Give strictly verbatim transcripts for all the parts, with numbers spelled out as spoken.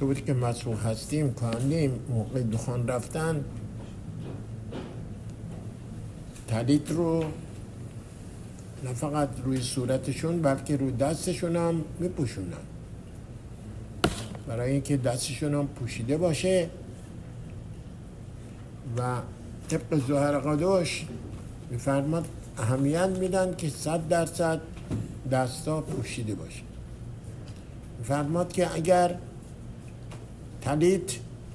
طوری که مسئول هستیم کانیم موقع دخان رفتن تلیت رو نه فقط روی صورتشون بلکه روی دستشون هم میپوشونن برای اینکه دستشون هم پوشیده باشه و طبق ظاهر قدوش میفرماد اهمیت میدن که صد درصد دستا پوشیده باشه. میفرماد که اگر تلیت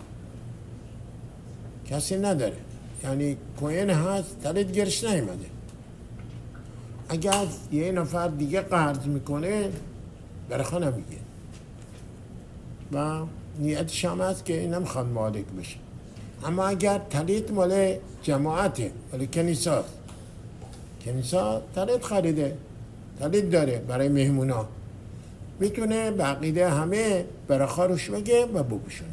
کسی نداره یعنی کوین هست تلیت گرش نیمده اگر یه نفر دیگه قرض میکنه برخوا نمیگه و نیتش هم هست که این نمیخواد مالک بشه. اما اگر تلیت مال جماعته مال کنیسا کنیسا تلیت خریده تلیت داره برای مهمونا میتونه بقیده همه برخوا روش بگه و بپوشونه.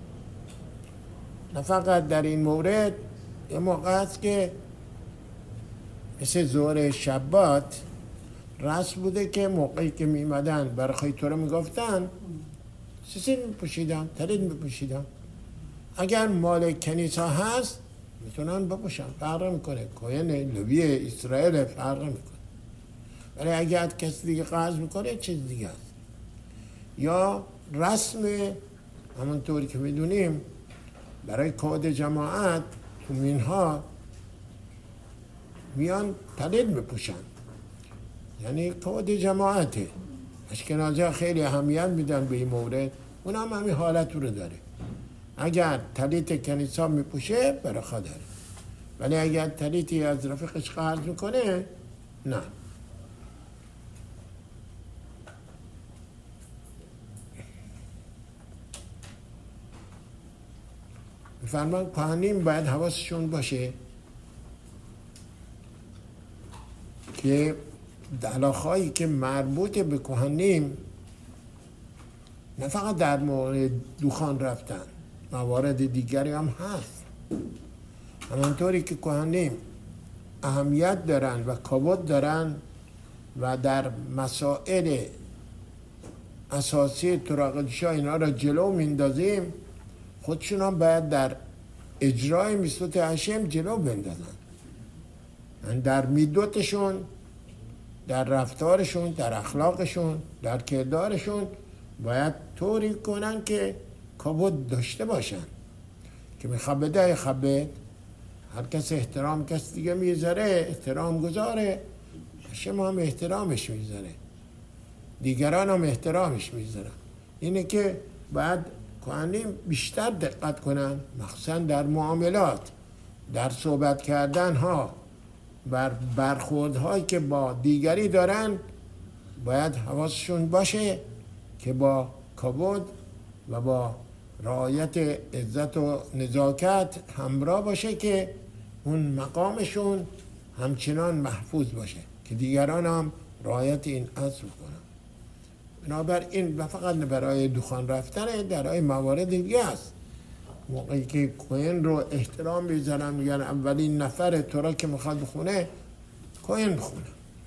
نه فقط در این مورد یه موقع هست که مثل ظهر شبات رسم بوده که موقعی که میمدن برخوای تو رو میگفتن چیزی میپوشیدن تلیت میپوشیدن. اگر مال کنیسا هست میتونن بپوشن فرق میکنه کوین لوی اسرائیل فرق میکنه ولی اگر کسی دیگه قرض میکنه چیز دیگه هست. یا رسم همونطوری که میدونیم برای کود جماعت تو مینها میان تلیت میپوشن یعنی کود جماعته. اشکنازی ها خیلی اهمیت میدن به این مورد اون هم همین حالت رو داره. اگر تلیت کنیسا میپوشه برخوا داره ولی اگر تلیتی از رفیقش قرض میکنه نه. میفرمان کهنیم باید حواسشون باشه که دلاخایی که مربوط به کهنیم نه فقط در مورد دخان رفتن موارد دیگری هم هست. همانطوری که کهنیم اهمیت دارن و کبود دارن و در مسائل اساسی تراقدشا اینا را جلو میندازیم خودشون هم باید در اجرای میثوت هشم جلو بندازن یعنی در میدوتشون در رفتارشون در اخلاقشون در کردارشون باید طوری کنن که کبود داشته باشن که میخبده خبد هر کس احترام کس دیگه میذاره احترام گذاره هشم هم احترامش میذاره دیگران هم احترامش میذاره. اینه که باید کهنیم بیشتر دقت کنن مخصوصا در معاملات در صحبت کردن ها بر برخوردهایی که با دیگری دارن باید حواسشون باشه که با کبود و با رعایت عزت و نزاکت همراه باشه که اون مقامشون همچنان محفوظ باشه که دیگران هم رعایت این اصل کنن. بنابراین و فقط برای دخان رفتن در موارد دیگه است. موقعی که کوین رو احترام میذارن میگن اولین نفر تو را که میخواد بخونه کوین بخونه.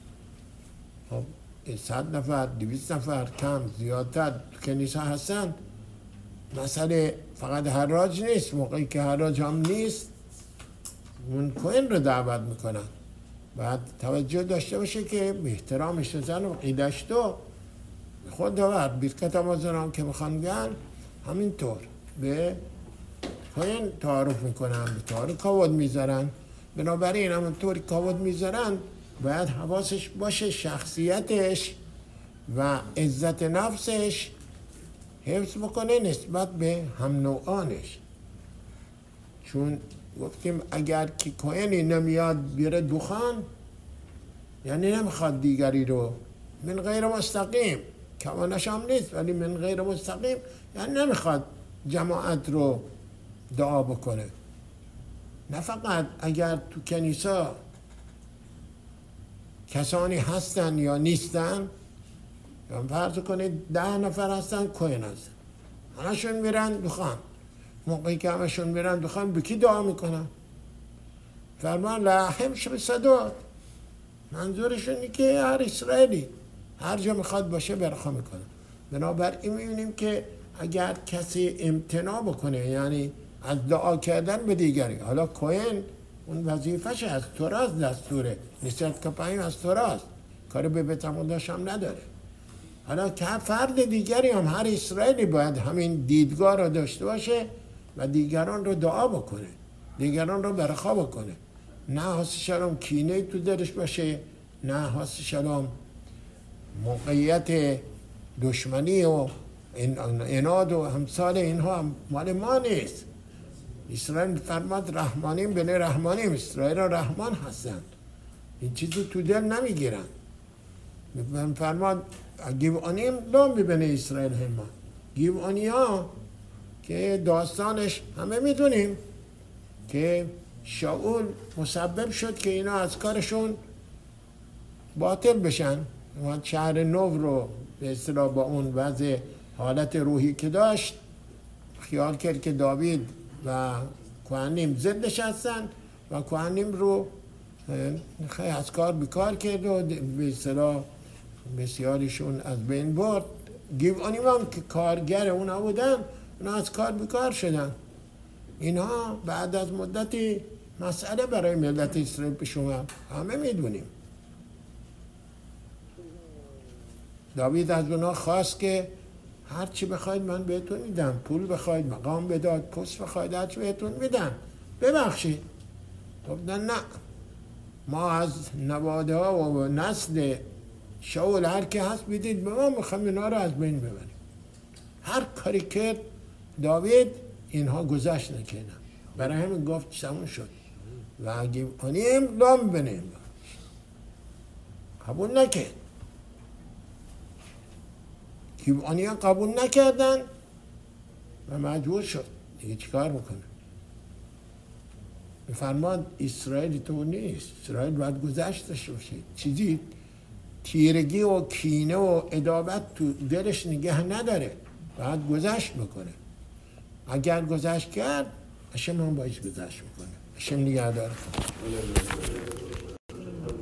خب صد نفر دویست نفر کم زیادتر تو کنیسه هستن مسئله فقط حراج نیست. موقعی که حراج هم نیست اون کوین رو دعوت میکنن باید توجه داشته باشه که به احترامش زن و قیدش تو خود داور بیرکت آمازون که میخوان گن همینطور به کوین تعارف میکنن به تعارف کاود میذارن. بنابراین همونطوری کاود میذارن باید حواسش باشه شخصیتش و عزت نفسش حفظ بکنه نسبت به هم نوعانش. چون گفتیم اگر که کوینی نمیاد بیره دخان یعنی نمیخواد دیگری رو من غیر مستقیم کمانش هم نیست ولی من غیر مستقیم یعنی نمیخواد جماعت رو دعا بکنه. نه فقط اگر تو کنیسا کسانی هستن یا نیستن یا فرض کنید ده نفر هستن کوین هستن همشون میرن دخان موقعی که همشون میرن دخان به کی دعا میکنن؟ فرمان لحم شب صداد منظورشون اینه که هر اسرائیلی هر جا میخواد باشه برخوا میکنه. بنابراین میبینیم که اگر کسی امتناع بکنه، یعنی از دعا کردن به دیگری، حالا کوهن اون وظیفش از توراست، دستوره نسیت کپاییم از توراست، کاری به بیت المقدس هم نداره. حالا که فرد دیگری هم، هر اسرائیلی باید همین دیدگاه رو داشته باشه و دیگران رو دعا بکنه، دیگران رو برخا بکنه، نه حاس شلام کینه تو دلش باشه، نه حاس شلام موقعیت دشمنی و اناد و همثال اینها مال ما نیست. اسرائیل فرماد رحمانیم بنی رحمانیم، اسرائیل رحمان هستند، این چیزی تو دل نمیگیرن. فرماد گیوانیم لام ببینه اسرائیل هما، گیوانی ها که داستانش همه میدونیم که شاول مسبب شد که اینا از کارشون باطل بشن و شهر نو رو به اصطلاح با اون وضع حالت روحی که داشت خیال کرد که داوید و کهنیم ضدش هستن و کهنیم رو خیلی از کار بیکار کرد و به اصطلاح بسیاریشون از بین برد. گیوانیم هم که کارگر اونا بودن، اونا از کار بیکار شدن. اینها بعد از مدتی مسئله برای ملت اسرائیل پیش اومد، همه میدونیم. داوید از اونا خواست که هر چی بخواید من بهتون میدم، پول بخواید، مقام بداد، پست بخواید، هر چی بهتون میدم، ببخشید. گفتن نه، ما از نواده ها و نسل شاول هر که هست بیدید به ما، میخوام اینا رو از بین ببریم. هر کاری کرد داوید اینها گذشت نکردن، برای همین گفت تموم شد و گیوانیم لام بنیم، قبول نکرد. گیوانیان قبول نکردن و مجبور شد دیگه چیکار بکنه. فرمان اسرائیل تو نیست، اسرائیل باید گذشتش باشه، چیزی تیرگی و کینه و عداوت تو دلش نگه نداره، باید گذشت بکنه. اگر گذشت کرد هشم هم باید گذشت بکنه. هشم نگهدار کنه.